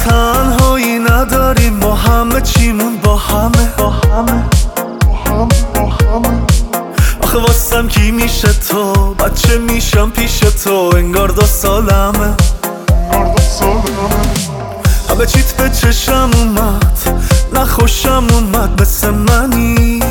تنهایی نداریم، ما همه چیمون با همه. آخه واسم کی میشه تو، بچه میشم پیش تو، انگار 2 سالمه. همه چیت به چشم اومد، نخوشم اومد، مثل منی.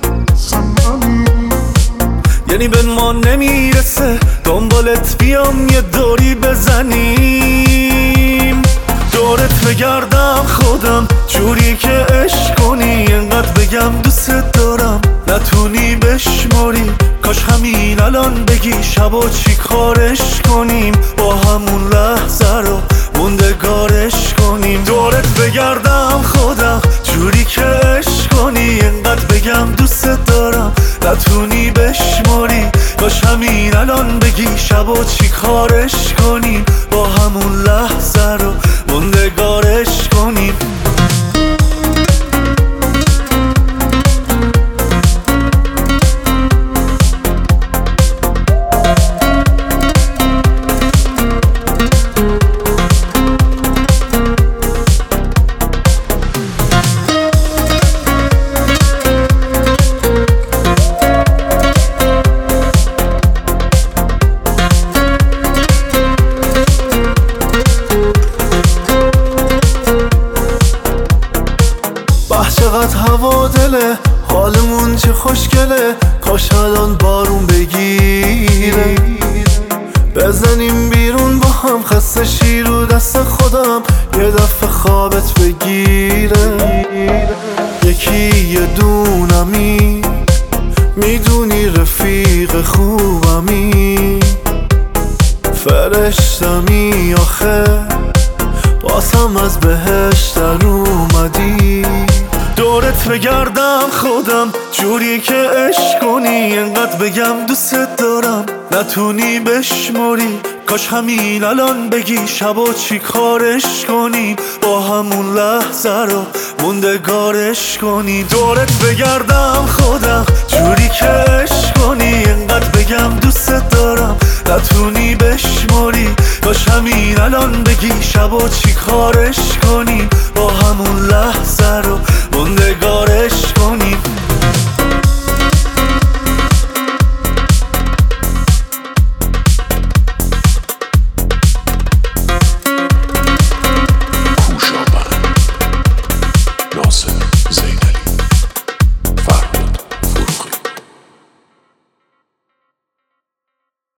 یعنی به ما نمیرسه دنبالت بیام یه دوری بزنیم، دورت بگردم خودم جوری که عشق کنی، انقدر بگم دوست دارم نتونی بشماری. کاش همین الان بگی شبا چی کارش کنیم، با همون لحظه رو موندگارش کنیم. دورت بگردم خودم جوری که عشق کنی، انقدر بگم دوست دارم نتونی بشماری. کاش همین الان بگی شبا چی کارش کنیم، با همون لحظه رو موندگارش کنیم. چقدر هوا دله، حالمون چه خوشگله، کاش الان بارون بگیره، بزنیم بیرون با هم، خسته شی رو دست خودم یه دفعه خوابت بگیره. یکی یه دونمی، میدونی رفیق خوبمی، فرشتمی آخه، بازم از بهشت در اومدی. دورت بگردم خودم جوری که عشق کنی، انقدر بگم دوست دارم نتونی بشماری. کاش همین الان بگی شبا چی کارش کنیم، با همون لحظه رو موندگارش کنیم. دورت بگردم خودم جوری که عشق کنی، انقدر بگم دوست دارم نتونی بشماری. کاش همین الان بگی شبا چی کارش کنیم، با همون لحظه رو موندگارش کنیم. Nase